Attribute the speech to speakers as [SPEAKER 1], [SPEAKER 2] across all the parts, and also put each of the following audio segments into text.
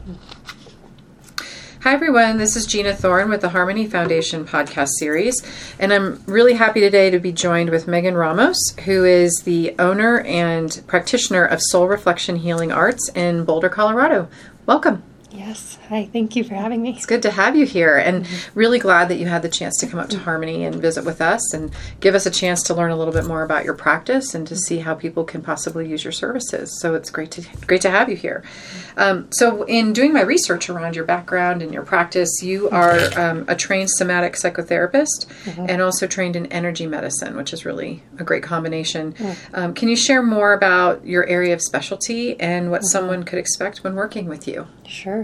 [SPEAKER 1] Hi, everyone. This is Gina Thorne with the Harmony Foundation podcast series, and I'm really happy today to be joined with Megan Ramos, who is the owner and practitioner of Soul Reflection Healing Arts in Boulder, Colorado. Welcome.
[SPEAKER 2] Yes. Hi. Thank you for having me.
[SPEAKER 1] It's good to have you here, and really glad that you had the chance to come up to Harmony and visit with us and give us a chance to learn a little bit more about your practice and to see how people can possibly use your services. So it's great to have you here. So in doing my research around your background and your practice, you are a trained somatic psychotherapist and also trained in energy medicine, which is really a great combination. Can you share more about your area of specialty and what someone could expect when working with you?
[SPEAKER 2] Sure.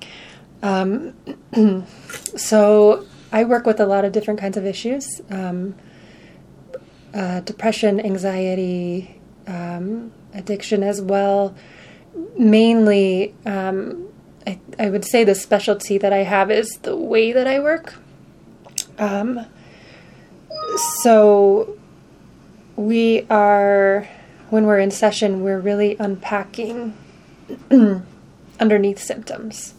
[SPEAKER 2] So I work with a lot of different kinds of issues, depression, anxiety, addiction as well. Mainly, I would say the specialty that I have is the way that I work. So we are, when we're in session, we're really unpacking underneath symptoms.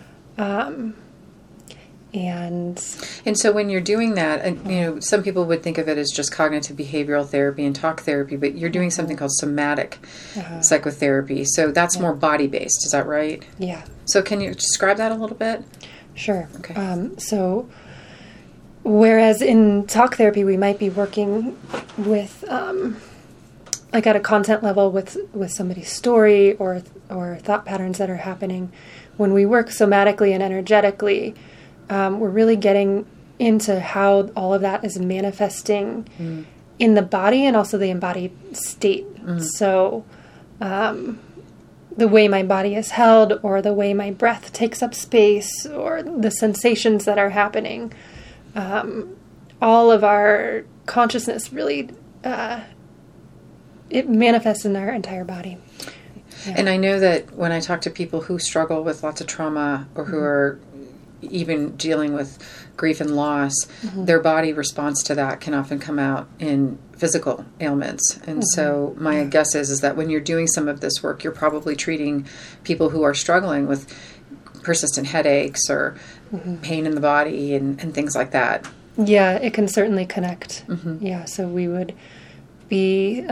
[SPEAKER 2] And
[SPEAKER 1] so when you're doing that, some people would think of it as just cognitive behavioral therapy and talk therapy, but you're doing something called somatic psychotherapy. So that's more body-based. Is that right?
[SPEAKER 2] Yeah.
[SPEAKER 1] So can you describe that a little bit?
[SPEAKER 2] Sure.
[SPEAKER 1] Okay.
[SPEAKER 2] So whereas in talk therapy, we might be working with, like at a content level with somebody's story or thought patterns that are happening. When we work somatically and energetically, we're really getting into how all of that is manifesting in the body and also the embodied state. So the way my body is held, or the way my breath takes up space, or the sensations that are happening, all of our consciousness really, it manifests in our entire body. Yeah.
[SPEAKER 1] And I know that when I talk to people who struggle with lots of trauma or who are even dealing with grief and loss, their body response to that can often come out in physical ailments. And so my guess is that when you're doing some of this work, you're probably treating people who are struggling with persistent headaches or pain in the body and things like that.
[SPEAKER 2] Yeah, it can certainly connect. Yeah, so we would be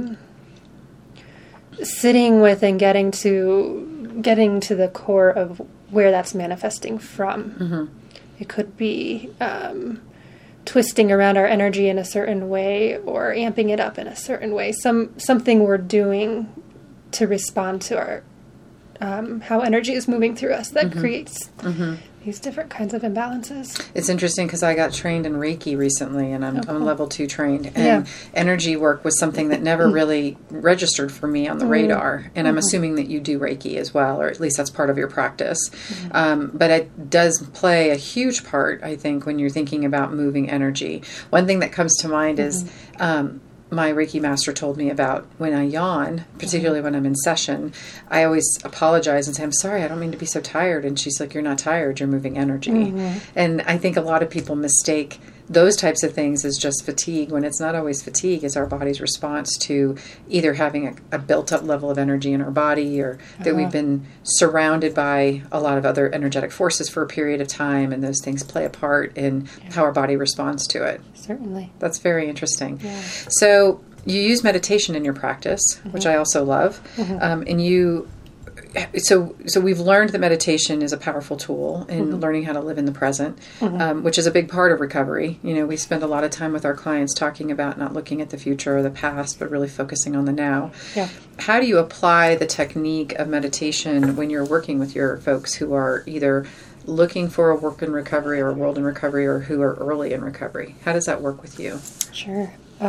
[SPEAKER 2] sitting with and getting to the core of where that's manifesting from. It could be twisting around our energy in a certain way or amping it up in a certain way. Something we're doing to respond to our how energy is moving through us that creates these different kinds of imbalances.
[SPEAKER 1] It's interesting because I got trained in Reiki recently, and I'm level 2 trained. And energy work was something that never really registered for me on the radar. And I'm assuming that you do Reiki as well, or at least that's part of your practice. But it does play a huge part, I think, when you're thinking about moving energy. One thing that comes to mind is my Reiki master told me about when I yawn, particularly when I'm in session, I always apologize and say, I'm sorry, I don't mean to be so tired. And she's like, you're not tired, you're moving energy. And I think a lot of people mistake those types of things as just fatigue, when it's not always fatigue. It's our body's response to either having a built-up level of energy in our body, or that we've been surrounded by a lot of other energetic forces for a period of time, and those things play a part in how our body responds to it.
[SPEAKER 2] Certainly.
[SPEAKER 1] That's very interesting.
[SPEAKER 2] Yeah.
[SPEAKER 1] So you use meditation in your practice, which I also love, and you... So we've learned that meditation is a powerful tool in learning how to live in the present, which is a big part of recovery. We spend a lot of time with our clients talking about not looking at the future or the past, but really focusing on the now.
[SPEAKER 2] Yeah.
[SPEAKER 1] How do you apply the technique of meditation when you're working with your folks who are either looking for a work in recovery or a world in recovery, or who are early in recovery? How does that work with you?
[SPEAKER 2] Sure.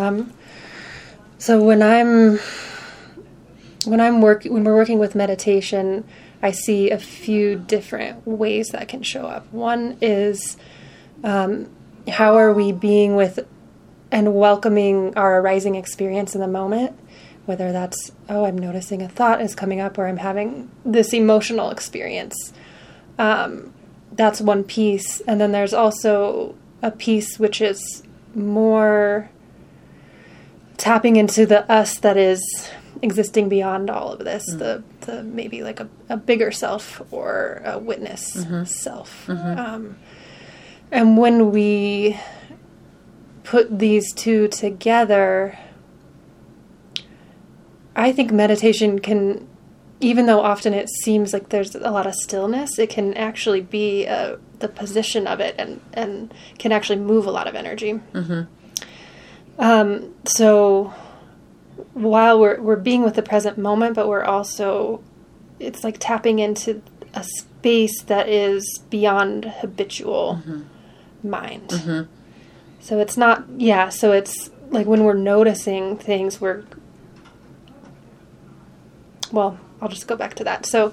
[SPEAKER 2] So when we're working with meditation, I see a few different ways that can show up. One is how are we being with and welcoming our arising experience in the moment, whether that's, I'm noticing a thought is coming up, or I'm having this emotional experience. That's one piece. And then there's also a piece which is more tapping into the us that is existing beyond all of this, the maybe like a bigger self or a witness self. And when we put these two together, I think meditation can, even though often it seems like there's a lot of stillness, it can actually be the position of it and can actually move a lot of energy. So while we're being with the present moment, but we're also, it's like tapping into a space that is beyond habitual mind. So it's not, so it's like when we're noticing things, I'll just go back to that. So,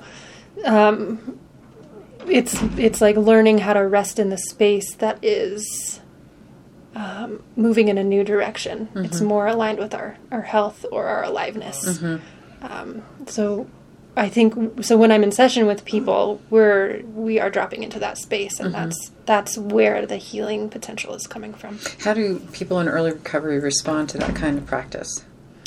[SPEAKER 2] it's like learning how to rest in the space that is moving in a new direction. It's more aligned with our health or our aliveness. So I think, so when I'm in session with people, we are dropping into that space, and that's where the healing potential is coming from.
[SPEAKER 1] How do people in early recovery respond to that kind of practice?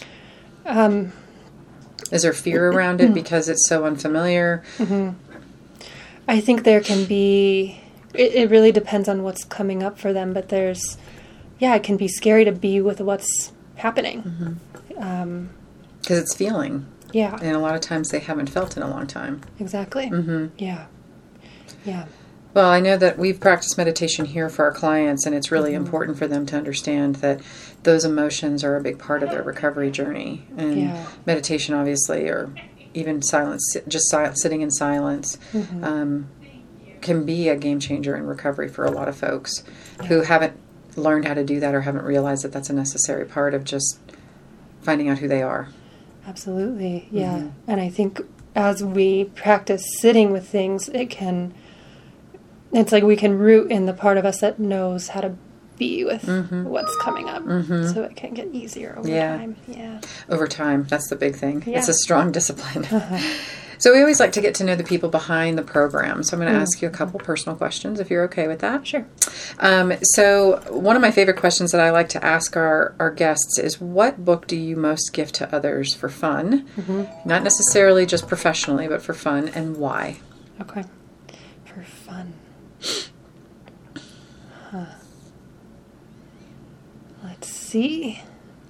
[SPEAKER 1] Is there fear around it because it's so unfamiliar?
[SPEAKER 2] I think there can be, it really depends on what's coming up for them, but it can be scary to be with what's happening.
[SPEAKER 1] Because it's feeling.
[SPEAKER 2] Yeah.
[SPEAKER 1] And a lot of times they haven't felt in a long time.
[SPEAKER 2] Exactly. Yeah.
[SPEAKER 1] Well, I know that we've practiced meditation here for our clients, and it's really important for them to understand that those emotions are a big part of their recovery journey. And meditation, obviously, or even silence, just sitting in silence, can be a game changer in recovery for a lot of folks who haven't learned how to do that or haven't realized that that's a necessary part of just finding out who they are.
[SPEAKER 2] Absolutely, yeah. And I think as we practice sitting with things, it's like we can root in the part of us that knows how to be with what's coming up, so it can get easier over time. Yeah, over
[SPEAKER 1] time. That's the big thing. Yeah. It's a strong discipline. So we always like to get to know the people behind the program. So I'm going to ask you a couple personal questions, if you're okay with that.
[SPEAKER 2] Sure.
[SPEAKER 1] So one of my favorite questions that I like to ask our guests is, what book do you most gift to others for fun? Not necessarily just professionally, but for fun, and why?
[SPEAKER 2] Okay. For fun. Let's see.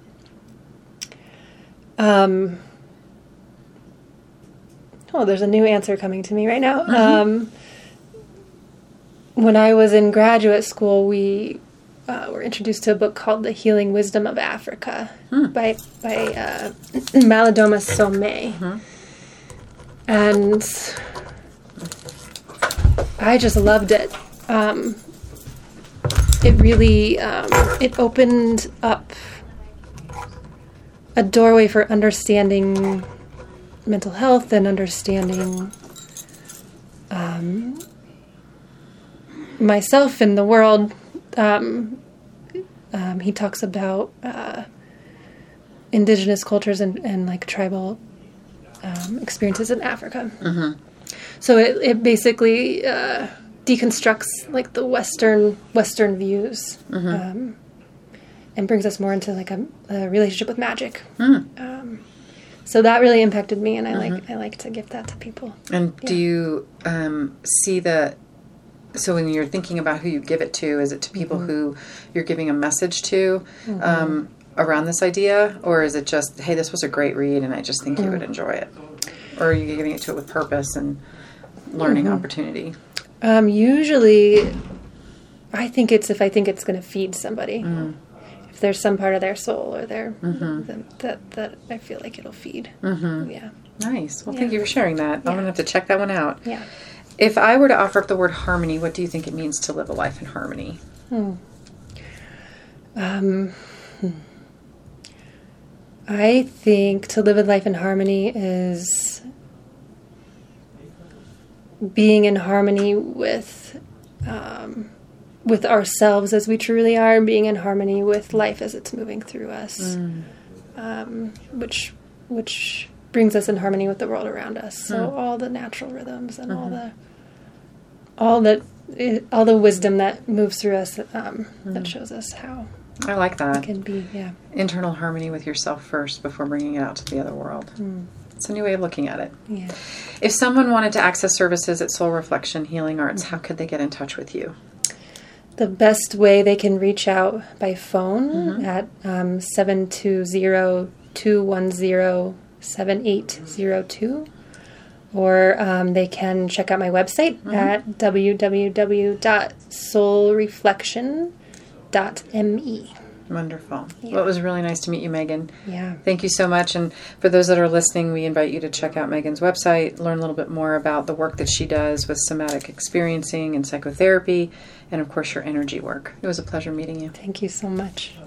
[SPEAKER 2] There's a new answer coming to me right now. When I was in graduate school, we were introduced to a book called The Healing Wisdom of Africa by Malidoma Somé. And I just loved it. It really, it opened up a doorway for understanding mental health and understanding myself and the world. He talks about indigenous cultures and like tribal experiences in Africa. So it basically deconstructs like the Western views and brings us more into like a relationship with magic. So that really impacted me, and I like to give that to people.
[SPEAKER 1] And do you see so when you're thinking about who you give it to, is it to people who you're giving a message to around this idea, or is it just, hey, this was a great read and I just think you would enjoy it? Or are you giving it to it with purpose and learning opportunity?
[SPEAKER 2] Usually, I think it's if I think it's going to feed somebody. If there's some part of their soul or their that I feel like it'll feed. Yeah.
[SPEAKER 1] Nice. Well, thank you for sharing that. I'm going to have to check that one out.
[SPEAKER 2] Yeah.
[SPEAKER 1] If I were to offer up the word harmony, what do you think it means to live a life in harmony?
[SPEAKER 2] I think to live a life in harmony is being in harmony with ourselves as we truly are, being in harmony with life as it's moving through us, which brings us in harmony with the world around us. So all the natural rhythms and all the wisdom that moves through us, that shows us how
[SPEAKER 1] I like that.
[SPEAKER 2] It can be,
[SPEAKER 1] Internal harmony with yourself first before bringing it out to the other world. It's a new way of looking at it.
[SPEAKER 2] Yeah.
[SPEAKER 1] If someone wanted to access services at Soul Reflection Healing Arts, how could they get in touch with you?
[SPEAKER 2] The best way, they can reach out by phone at 720-210-7802. Or they can check out my website at www.soulreflection.me.
[SPEAKER 1] Wonderful. Yeah. Well, it was really nice to meet you, Megan.
[SPEAKER 2] Yeah.
[SPEAKER 1] Thank you so much. And for those that are listening, we invite you to check out Megan's website, learn a little bit more about the work that she does with somatic experiencing and psychotherapy, and of course your energy work. It was a pleasure meeting you.
[SPEAKER 2] Thank you so much.